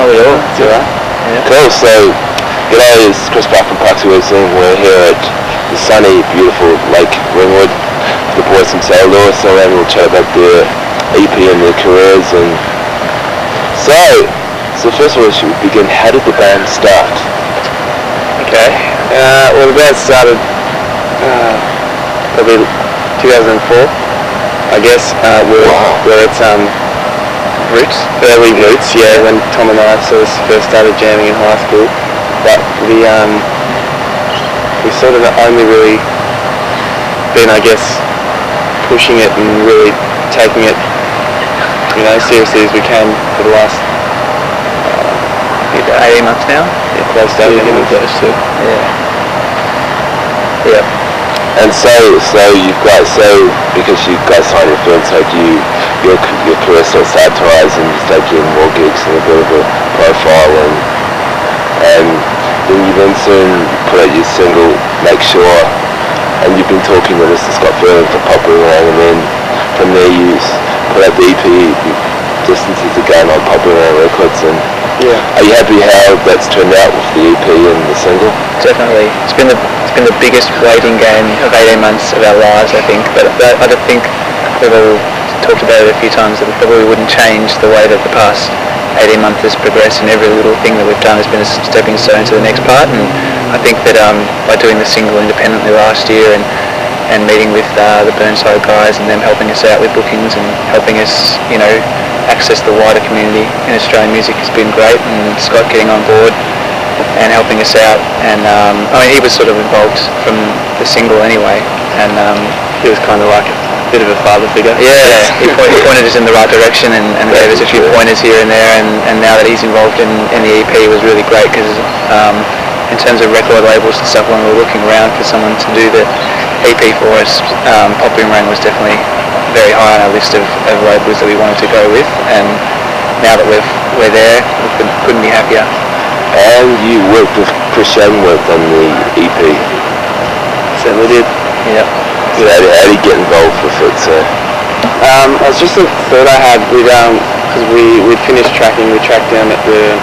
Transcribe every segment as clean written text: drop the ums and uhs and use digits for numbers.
Not at all. It's alright. Yeah. Cool, so g'day, it's Chris Buck from Parksy Wilson. We're here at the sunny, beautiful Lake Ringwood with the boys from St. Louis, and we'll chat about their EP and their careers. And so first of all, should we begin? How did the band start? Okay. Well, the band started probably 2004, I guess. Where it's early roots, yeah. When Tom and I sort of first started jamming in high school, but we sort of only really been, I guess, pushing it and really taking it, seriously as we can for the last 18 months now. Yeah, close to 18 months. Yeah. And so you guys, because you guys signed your film, so your career sort of started to rise and you started getting more gigs and a bit of a profile, and then you soon put out your single, Make Sure, and you've been talking to Mr. Scott Ferland for Pop Boomerang, and then from there you put out the EP, Distances Again on Pop Boomerang Records, and are you happy how that's turned out with the EP and the single? Definitely. It's been the biggest waiting game of 18 months of our lives, I think, but I don't think we've all talked about it a few times that we probably wouldn't change the way that the past 18 months has progressed, and every little thing that we've done has been a stepping stone to the next part. And I think that by doing the single independently last year and meeting with the Burnside guys and them helping us out with bookings and helping us, access the wider community in Australian music has been great, and Scott getting on board and helping us out, and he was sort of involved from the single anyway, and He was kind of like a bit of a father figure. Yeah, he pointed us in the right direction and gave us a few pointers here and there, and now that he's involved in the EP was really great, because in terms of record labels and stuff, when we were looking around for someone to do the EP for us, Pop Boomerang was definitely very high on our list of labels that we wanted to go with, and now that we're there, we couldn't be happier. And you worked with Chris Shattenworth on the EP. Certainly did. Yeah. So how did you get involved with it? So? It was just a thought I had with because we'd finished tracking. We tracked down at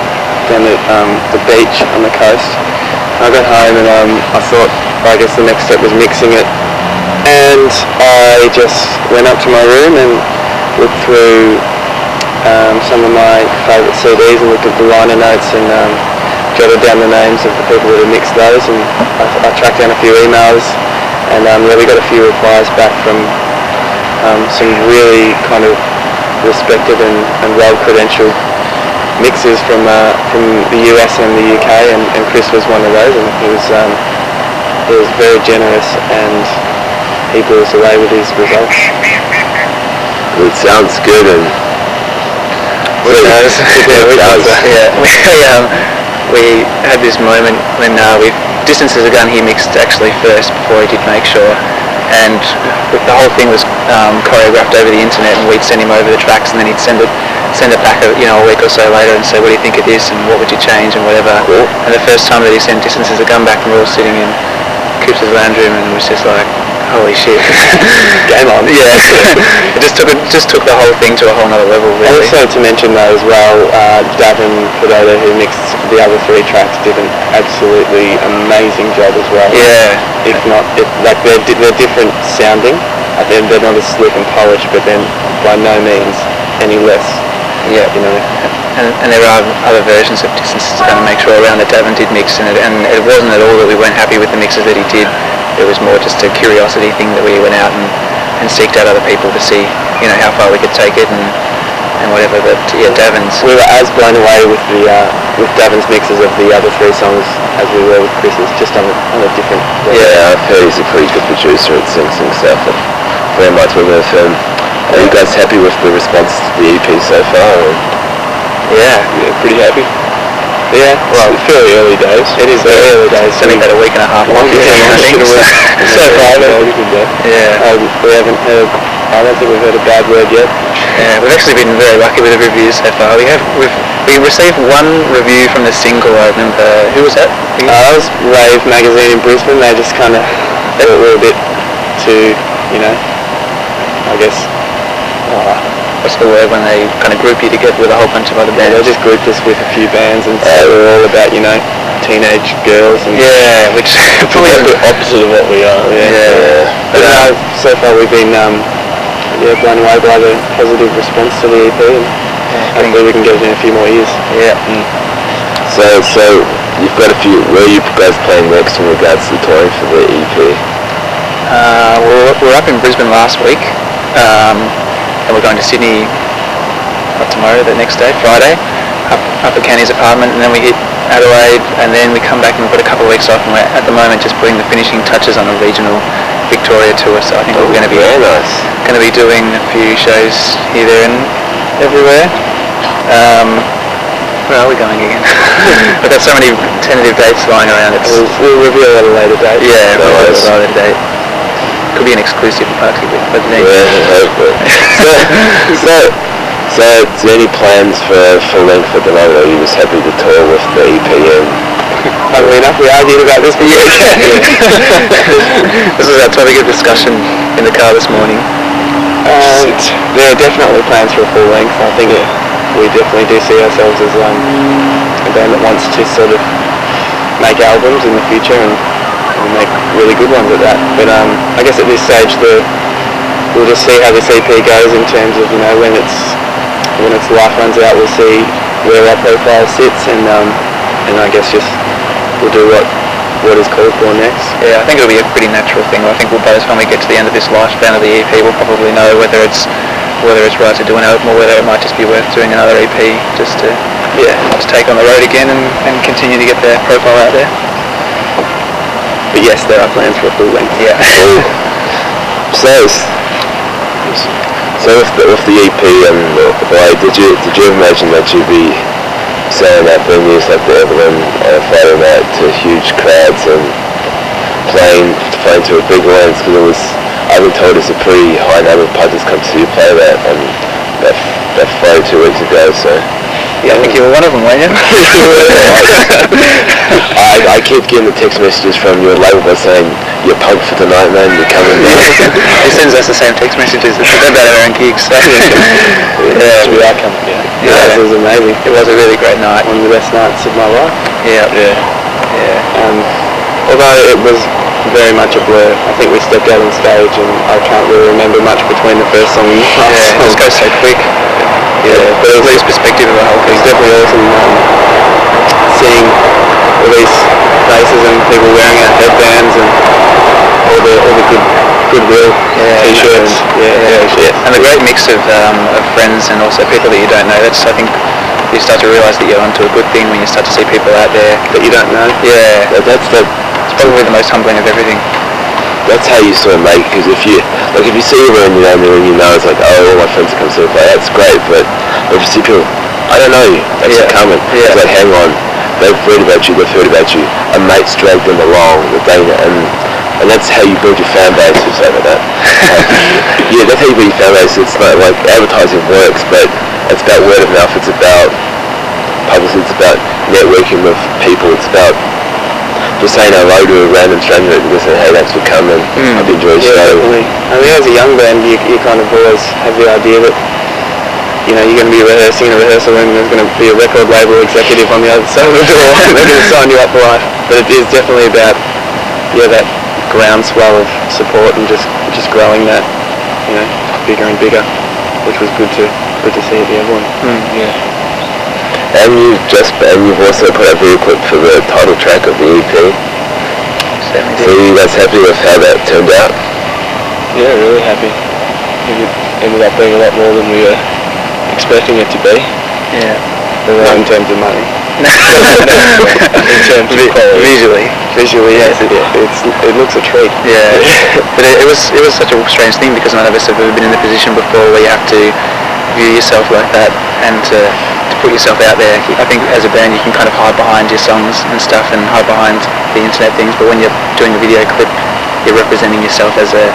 the beach on the coast. I got home and I thought, I guess the next step was mixing it, and I just went up to my room and looked through some of my favourite CDs and looked at the liner notes and jotted down the names of the people that had mixed those, and I tracked down a few emails, and we got a few replies back from some really kind of respected and well-credentialed mixers from the US and the UK, and Chris was one of those, and he was very generous, and he blew us away with his results. Well, it sounds good, and we had this moment when Distances Again he mixed actually first before he did Make Sure, and the whole thing was choreographed over the internet, and we'd send him over the tracks, and then he'd send it back a week or so later and say, what do you think of this, and what would you change, and whatever. Cool. And the first time that he sent Distances Again back, we were all sitting in Coops' lounge room, and it was just like, holy shit. Game on. Yeah. It just took the whole thing to a whole nother level, really. Also to mention though as well, Davin Pedota, who mixed the other three tracks, did an absolutely amazing job as well. Yeah. They're different sounding. They're not as slick and polished, but then by no means any less. Yeah. And there are other versions of Distances Again to Make Sure around that Davin did mix, and it wasn't at all that we weren't happy with the mixes that he did. It was more just a curiosity thing that we went out and seeked out other people to see, how far we could take it and whatever. But yeah, Davin's. We were as blown away with Davin's mixes of the other three songs as we were with Chris's, just on a different level. Yeah, I've heard he's a pretty good producer at sing stuff, and very much with him. Are you guys happy with the response to the EP so far? Yeah, pretty happy. Yeah, well, fairly early days. It is very early days. It's only about a week and a half long. I think. So far, yeah. We haven't heard. I don't think we've heard a bad word yet. Yeah, we've actually been very lucky with the reviews so far. We received one review from the single. I remember. Who was that? That was Rave magazine in Brisbane. They just kind of thought we were a bit too, I guess. what's the word when they kind of group you together with a whole bunch of other Yeah, bands. they just grouped us with a few bands, and so we're all about, you know, teenage girls and Yeah, which probably the opposite of what we are. Yeah. But so far we've been blown away by the positive response to the EP, and hopefully we can get it in a few more years. Yeah. So you've got a few. Where are you guys playing next in regards to touring for the EP? We're up in Brisbane last week, and we're going to Sydney not tomorrow, the next day, Friday, up at Kenny's apartment, and then we hit Adelaide, and then we come back and we've got a couple of weeks off, and we're at the moment just putting the finishing touches on a regional Victoria tour. So I think we're going to be doing a few shows here, there, and everywhere. Where are we going again? We've got so many tentative dates lying around. We'll reveal at a later date. Yeah, we'll reveal at a later date. Could be an exclusive party, but then. So, is there any plans for length at the moment, or are you just happy to tour with the EP? Funnily enough, we argued about this before. This was our topic of discussion in the car this morning. There are definitely plans for a full length. I think we definitely do see ourselves as a band that wants to sort of make albums in the future and make really good ones at that. But I guess at this stage we'll just see how this EP goes in terms of, you know, when its life runs out, we'll see where our profile sits, and I guess just we'll do what is called for next. Yeah, I think it'll be a pretty natural thing. I think by the time we get to the end of this lifespan of the EP, we'll probably know whether it's right to do an album, or whether it might just be worth doing another EP just to take on the road again and continue to get their profile out there. But yes, there are plans for a full length. Yeah. So with the EP and the Blade, did you ever imagine that you'd be selling out venues like the Evelyn Friday night to huge crowds and playing to a big audience? Because I've been told it's a pretty high number of punters come to see you play that, and that Friday 2 weeks ago. So yeah, I think you were one of them, weren't you? I keep getting the text messages from your label by saying, "You're pumped for tonight, man. You're coming." He sends us the same text messages about our own gigs. So. We are coming. Yeah, it was amazing. It was a really great night. One of the best nights of my life. Yeah. Although it was very much a blur. I think we stepped out on stage and I can't really remember much between the first song and the last song. It just goes so quick. Yeah, but it lose perspective of the whole thing. It's definitely awesome seeing all these faces and people wearing our headbands and all the goodwill t-shirts. And the great mix of friends and also people that you don't know. That's, I think, you start to realise that you're onto a good thing when you start to see people out there that you don't know. Yeah, that's probably the most humbling of everything. That's how you sort of make it, because if you see everyone you know, and you know it's like, oh, all my friends come to the play, that's great, but if you see people, I don't know you, thanks for coming. It's like, hang on, they've read about you, they've heard about you, a mate's dragged them along, and that's how you build your fan base, or something like that. That's how you build your fan base. It's not like advertising works, but it's about word of mouth, it's about publicity, it's about networking with people, it's about just saying hello to a random stranger and just saying, hey, thanks for coming, I've enjoyed your show. Definitely. I mean, as a young band, you kind of always have the idea that, you know, you're going to be rehearsing in a rehearsal room and there's going to be a record label executive on the other side of the door and they're going to sign you up for life. But it is definitely about, that groundswell of support and just growing that, you know, bigger and bigger, which was good to see at the Evelyn. And you've also put out a video clip for the title track of the EP. Certainly did. So are you guys happy with how that turned out? Yeah, really happy. I think it ended up being a lot more than we were expecting it to be. Yeah. Not in terms of money. In terms of quality. Visually, yes, it looks a treat. Yeah. But it was such a strange thing because none of us have ever been in the position before where you have to view yourself like that and to put yourself out there. I think as a band you can kind of hide behind your songs and stuff and hide behind the internet things, but when you're doing a video clip you're representing yourself as an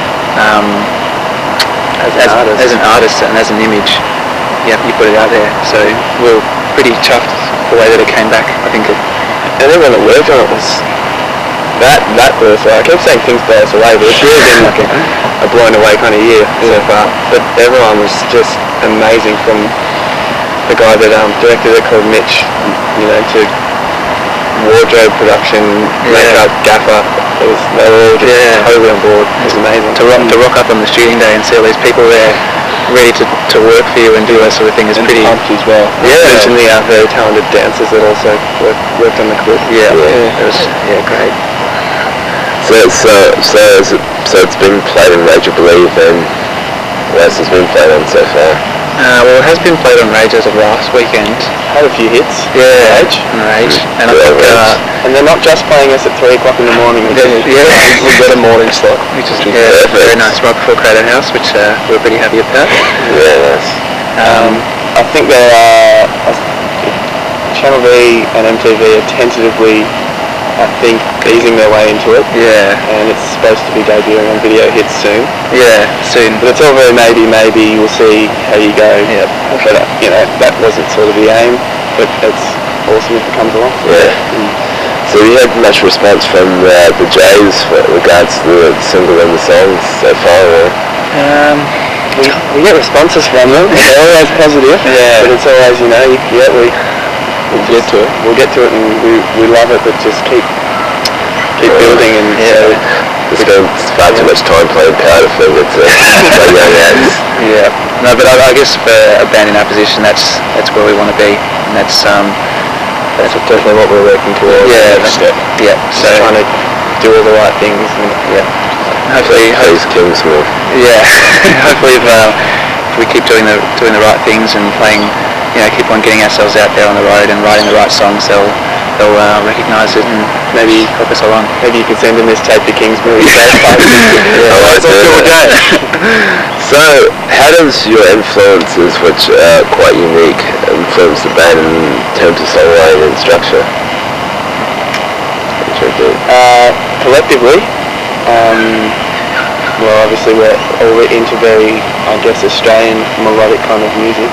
artist and as an image. You put it out there. So we're pretty chuffed the way that it came back. I think and everyone that worked on it was that verse. I kept saying things blow us away, but it's really been like a blown away kind of year so far. But everyone was just amazing, from the guy that directed it called Mitch, to wardrobe production, makeup, gaffer. They were all just totally on board. It was amazing. To rock up on the shooting day and see all these people there ready to work for you and do that sort of thing is pretty pumped as well. Yeah. Mention the very talented dancers that also worked on the clip. Yeah. It was great. So it's been played in Rage, I believe, and what else has been played on so far? Well, it has been played on Rage as of last weekend. Had a few hits. Yeah, Rage. And I think, and they're not just playing us at 3 o'clock in the morning. We've got a morning slot, which is very nice, right before Crater House, which we're pretty happy about. Yeah, nice. I think there are Channel V and MTV are tentatively, I think, easing their way into it. Yeah. And it's supposed to be debuting on Video Hits soon. Yeah, soon. But it's all very maybe. We'll see how you go. Yeah. But, that wasn't sort of the aim. But it's awesome if it comes along. Yeah. So you had much response from the Jays with regards to the single and the songs so far? Or? We get responses from them. They're always positive. Yeah. But it's always, we'll get to it. We'll get to it, and we love it. But just keep building, and we spend far too much time playing powder finger to play young ads. Yeah. No, but I guess for a band in our position, that's where we want to be, and that's definitely what we're working towards. Yeah. So trying to do all the right things, and hopefully Kingsmore. Yeah. Hopefully, if we keep doing the right things and playing, keep on getting ourselves out there on the road and writing the right songs, they'll recognise it and maybe help us along. Maybe you could send them this tape to Kingsmore. So, how does your influences, which are quite unique, influence the band in terms of songwriting and structure? Collectively, well, obviously we're all into very, Australian melodic kind of music.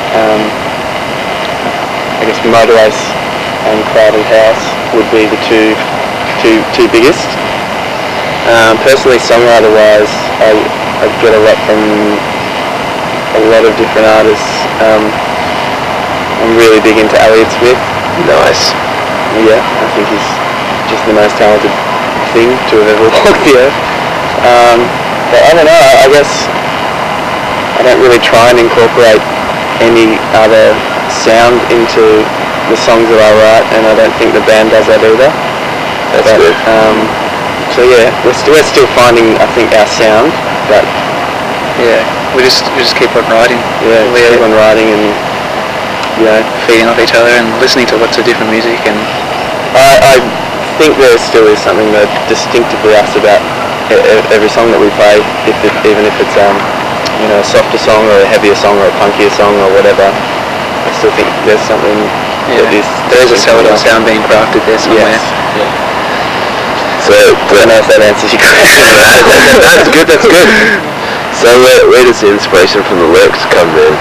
I guess Motorways and Crowded House would be the two biggest. Personally, songwriter-wise, I get a lot from a lot of different artists. I'm really big into Elliott Smith. Nice. Yeah, I think he's just the most talented thing to have ever walked the earth. But I don't know, I guess I don't really try and incorporate any other sound into the songs that I write, and I don't think the band does that either. That's good. So yeah, we're still finding, I think, our sound, but we just keep on writing. Yeah, we keep on writing and feeding off each other and listening to lots of different music. And I think there still is something that distinctively us about every song that we play, even if it's a softer song or a heavier song or a punkier song or whatever. I still think there's something that is. There is a Celadon sound being crafted there somewhere. Yes. Yeah. So, I don't know if that answers your question. That's good. So where does the inspiration from the lyrics come in?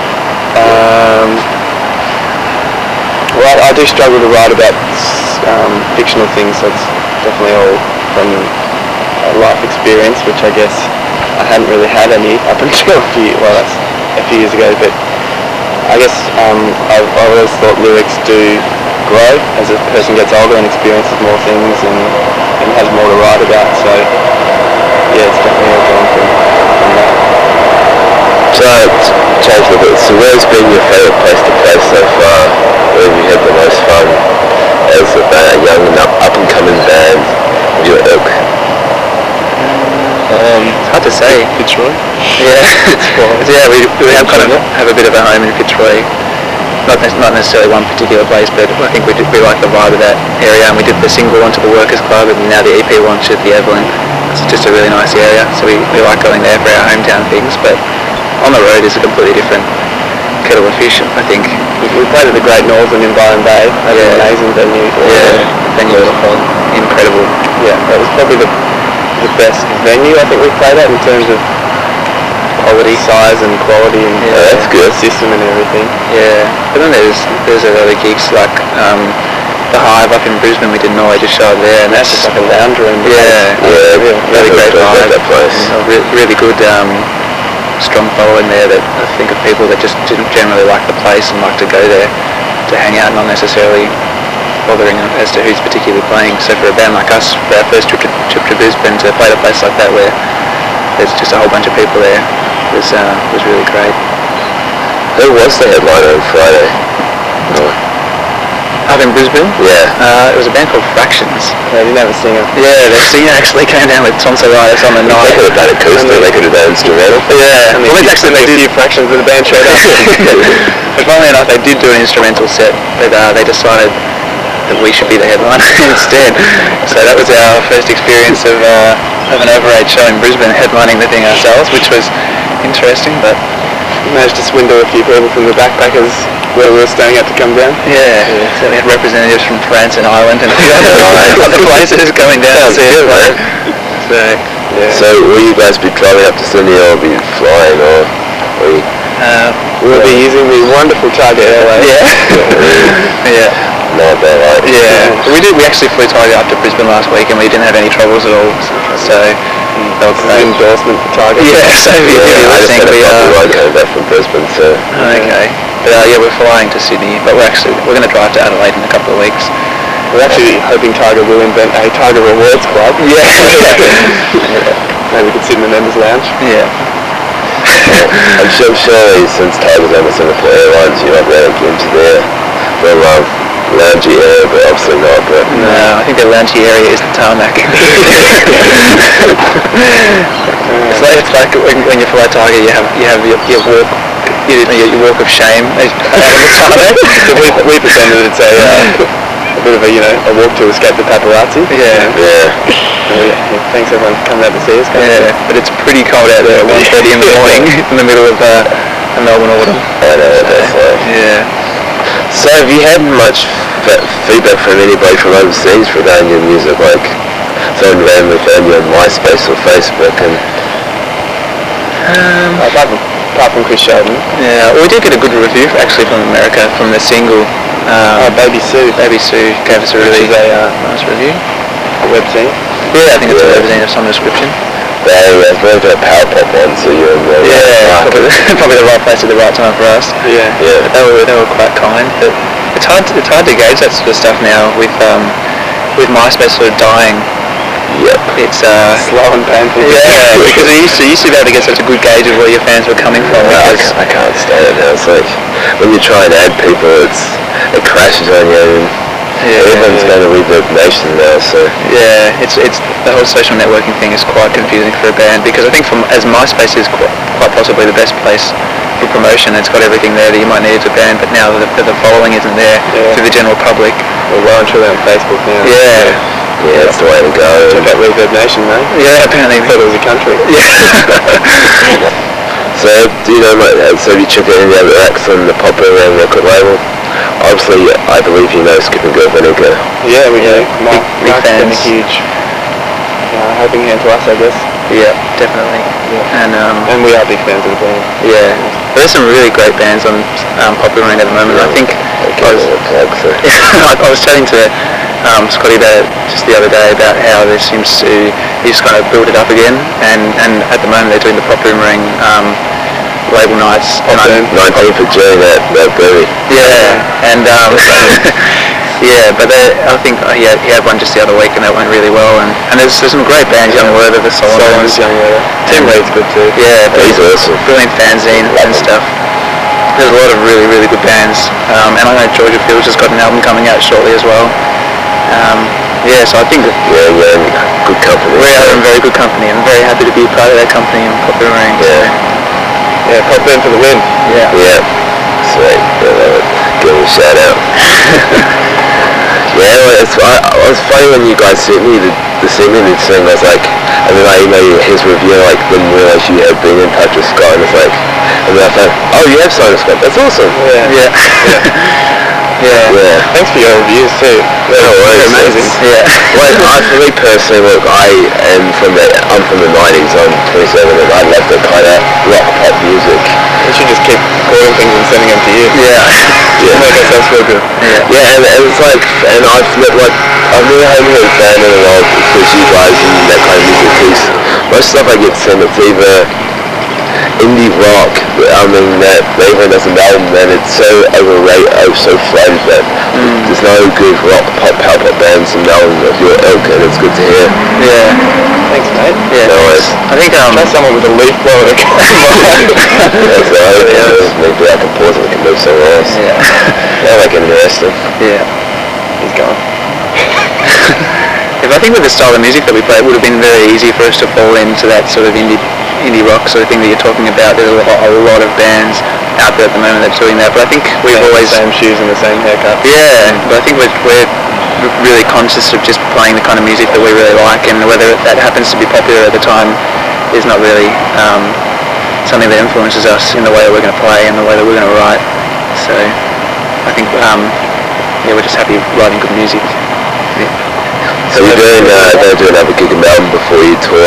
Well, I do struggle to write about fictional things, so it's definitely all from a life experience, which I guess I hadn't really had any up until a few years ago, but I guess I've always thought lyrics do grow as a person gets older and experiences more things and has more to write about, so yeah, it's definitely all drawn from that. So, change a bit. So where's been your favourite place to play so far? Where have you had the most fun as a young and up-and-coming band of your ilk? It's hard to say. Fitzroy? Yeah, we have kind of have a bit of a home in Fitzroy. Not necessarily one particular place, but I think we like the vibe of that area, and we did the single one to the Workers Club, and now the EP launch at the Evelyn. It's just a really nice area, so we like going there for our hometown things, but on the road is a completely different kettle of fish, I think. We played at the Great Northern in Byron Bay. That was an amazing venue. Yeah, venue was incredible. Yeah, that was probably the best venue I think we've played at in terms of quality, size and quality, and that's good. System and everything. Yeah, but then there's other gigs like the Hive up in Brisbane. We did Knowledge show there, and that's just like a lounge room. Yeah, really great vibe. That place. Really good strong following there that I think of people that just didn't generally like the place and like to go there to hang out, not necessarily bothering as to who's particularly playing. So for a band like us, for our first trip to Brisbane, to play at a place like that where there's just a whole bunch of people there was really great. Who was the headliner on Friday? Up in Brisbane? Yeah. It was a band called Fractions. They didn't have a singer. Yeah, their singer actually came down with tonsillitis on the They night. could have done acoustic, they could have done instrumental. Yeah, well, actually they A did. few fractions of the band showed up. But funnily enough, they did do an instrumental set, but they decided that we should be the headliner instead. So that was our first experience of an Overage show in Brisbane, headlining the thing ourselves, which was interesting. But Managed to swindle a few people from the backpackers where we were staying at to come down. yeah, so we had representatives from France and Ireland and a few other places coming down to see it. So yeah. So will you guys be driving up to Sydney or be flying or you... We'll be using the wonderful Target Airways. Yeah. Not bad, right? Yeah, we actually flew Tiger up to Brisbane last week and we didn't have any troubles at all. So that was An great. endorsement for Target. Yeah, so if you're I just listening, had a we couple are. ride coming back from Brisbane, so... Okay. But yeah, we're flying to Sydney, but we're going to drive to Adelaide in a couple of weeks. We're actually hoping Target will invent a Target Rewards Club. Yeah. Maybe we could sit in the members' lounge. Yeah. I'm sure surely since Tiger's on the Singapore Airlines, you might be able to get into their loungy area, but obviously not. But No, I think the loungy area is the tarmac. It's like when you fly Tiger, you have your walk. Your walk of shame on the tarmac. We pretended it's a bit of a walk to escape the paparazzi. Yeah. Thanks everyone for coming out to see us. Yeah, but it's pretty cold out there at 1:30 in the morning in the middle of a Melbourne autumn. I know what that's like. Yeah. So have you had much feedback from anybody from overseas regarding your music? Like someone randomly found you on MySpace or Facebook and... Apart from Chris Sheldon. Yeah, well, we did get a good review actually from America from the single. Baby Sue. Baby Sue gave us a really Which is a nice review. website. Yeah, I think it's a webzine of some description. It's really got a power pop on, so you're in the Yeah, probably the right place at the right time for us. Yeah. Yeah. But they were quite kind. But it's hard to gauge that sort of stuff now with MySpace sort of dying. Yep. It's Slow and painful. yeah, because we used to be able to get such a good gauge of where your fans were coming from. Because I can't stand it now. It's like when you try and add people, it crashes on you. And everyone's going to Reverb Nation now, so yeah, it's the whole social networking thing is quite confusing for a band because I think as MySpace is quite possibly the best place for promotion. It's got everything there that you might need as a band, but now the following isn't there through the general public. We're well and truly on Facebook now. Yeah. yeah, that's the way to go. Check out Reverb Nation, mate. Yeah, apparently. I thought it was a country. Yeah. So do you know, so have you checked out any other acts on the Pop Around record label? Obviously, I believe you know Skip and Girl Vinegar. Yeah, we do. Big Mark's been a fans. huge helping hand to us, I guess. Yeah, definitely. Yeah. And And we are big fans of the band. yeah, there's some really great bands on Popular Rain at the moment. I think I was chatting to Scotty about it just the other day about how there seems to he's kind of build it up again, and at the moment they're doing the Popular Ring label nights. 19th of June at Burley. Yeah, and yeah, but I think he had one just the other week and that went really well. And there's some great bands, Young Werther, the Solomons. Young Werther. Tim Reed's good too. Yeah, He's awesome. brilliant fanzine and stuff. There's a lot of really, really good bands. And I know Georgia Fields has got an album coming out shortly as well. Yeah, so I think that Yeah, good company. we are in very good company. I'm very happy to be part of that company and Popular Ring. Yeah, Pop in for the win. Yeah. Yeah, sweet. Yeah, that would give him a shout out. Yeah, well, it was funny when you guys sent me the single thing. I was like, and then I emailed you his review, like didn't realise you had been in touch with Scott, and it's like, and then I thought, oh, you have signed with Scott. That's awesome. Yeah. Yeah. Thanks for your reviews too. No worries. They're amazing. Yeah. Well, for me personally, look, I'm from the 90s. I'm 27, and I love the kind of rock pop music. We should just keep recording things and sending them to you. Yeah. Make ourselves feel good. Yeah, and it's like, and I've really haven't heard a band in a while because you guys and that kind of music. Because most stuff I get sent, it's either indie rock, I mean, that everyone does an album, and it's so overrated, so floated that there's no good rock, pop, power pop bands in Melbourne of your ilk, and it's good to hear. Yeah. Thanks, mate. Yeah. No worries. I think Try someone with a leaf blower. That's right. Maybe I can pause and we can move somewhere else. Yeah. That'll make it interesting. Yeah. He's gone. If I think with the style of music that we play, it would have been very easy for us to fall into that sort of indie rock sort of thing that you're talking about. There's a lot of bands out there at the moment that's doing that, but I think we've always... Same shoes and the same haircut. Yeah, but I think we're really conscious of just playing the kind of music that we really like, and whether that happens to be popular at the time is not really something that influences us in the way that we're going to play and the way that we're going to write. So I think we're just happy writing good music. Yeah. So you're going to do another gig in Melbourne before you tour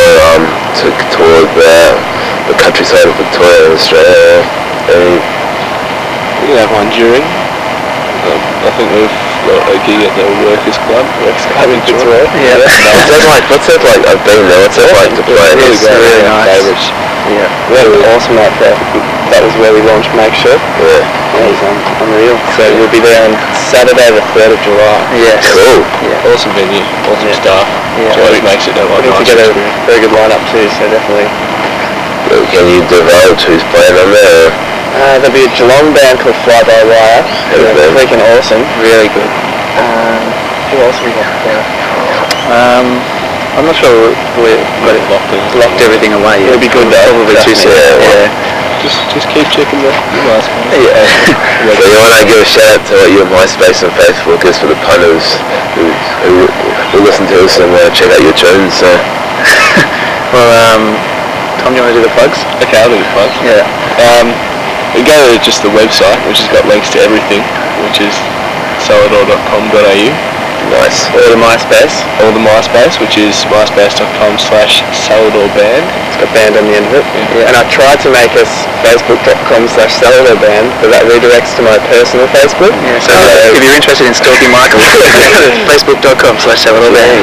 the countryside of Victoria and Australia. We're going to have one during. I think we've got a gig at the Workers Club in Victoria. Yeah. What's it like? I've been there. What's it like to play? It's really nice. Favourites. Yeah. We had an awesome night there. That was where we launched Make Sure. Yeah. That was unreal. So we'll be there on Saturday the 3rd of July. Yes. Cool. Yeah. Awesome venue, awesome staff. Yeah. So it makes it a Putting nice together experience. a very good lineup too, so definitely. Can you divulge who's playing on there? There'll be a Geelong band called Fly By Wire. Good They're band. freaking awesome. Really good. Who else have we got there? I'm not sure we've got it locked everything away yet. It'll be good though. Probably too soon. Yeah. Just keep checking the MySpace. Yeah. So you want to give a shout out to your MySpace and Facebook is for the punters who listen to us and check out your tunes. So. Well, Tom, do you want to do the plugs? Okay, I'll do the plugs. Yeah. We go to just the website, which has got links to everything, which is solidor.com.au. Nice. Or the MySpace. Or the MySpace, which is myspace.com/salvadorband. It's got band on the end of it. Yeah. And I tried to make us facebook.com/salvadorband, but that redirects to my personal Facebook. Yeah, so if you're interested in stalking Michael, facebook.com/salvadorband.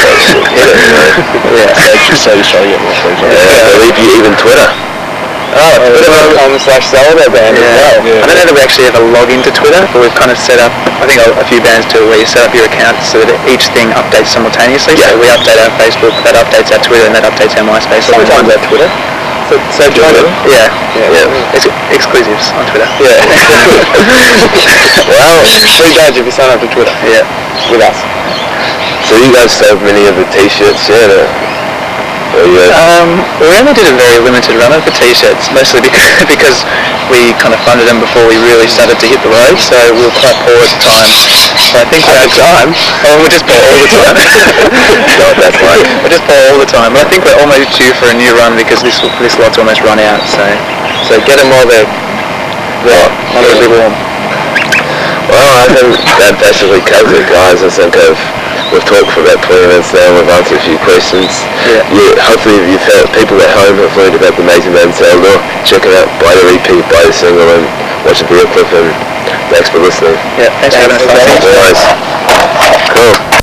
Yeah. So just try to get more friends on I believe you even Twitter. Twitter.com/salvadorband as well. Yeah. I don't know that we actually ever log into Twitter, but we've kind of set up, I think a few bands do it, where you set up your account so that each thing updates simultaneously. Yeah. So we update our Facebook, that updates our Twitter, and that updates our MySpace. Sometimes our Twitter. So join it. Yeah. Yeah. Exclusives on Twitter. Yeah. Well, Free badge if you sign up to Twitter Yeah. with us. so you guys sold many of the t-shirts, yeah? We only did a very limited run of the t-shirts, mostly because we kind of funded them before we really started to hit the road, so we were quite poor at the time. So I think we're just poor all the time. No, that's right. We're just poor all the time, but I think we're almost due for a new run because this lot's almost run out. So get them while they're warm. Well, I think that basically covers it, guys. I think we've talked for about 20 minutes now. We've answered a few questions. Yeah. Hopefully, you felt people at home have learned about the amazing band Salvador. Check it out. Buy the EP, buy the single, and watch the video clip. And thanks for listening. Yeah, thanks for having us. Always. Cool.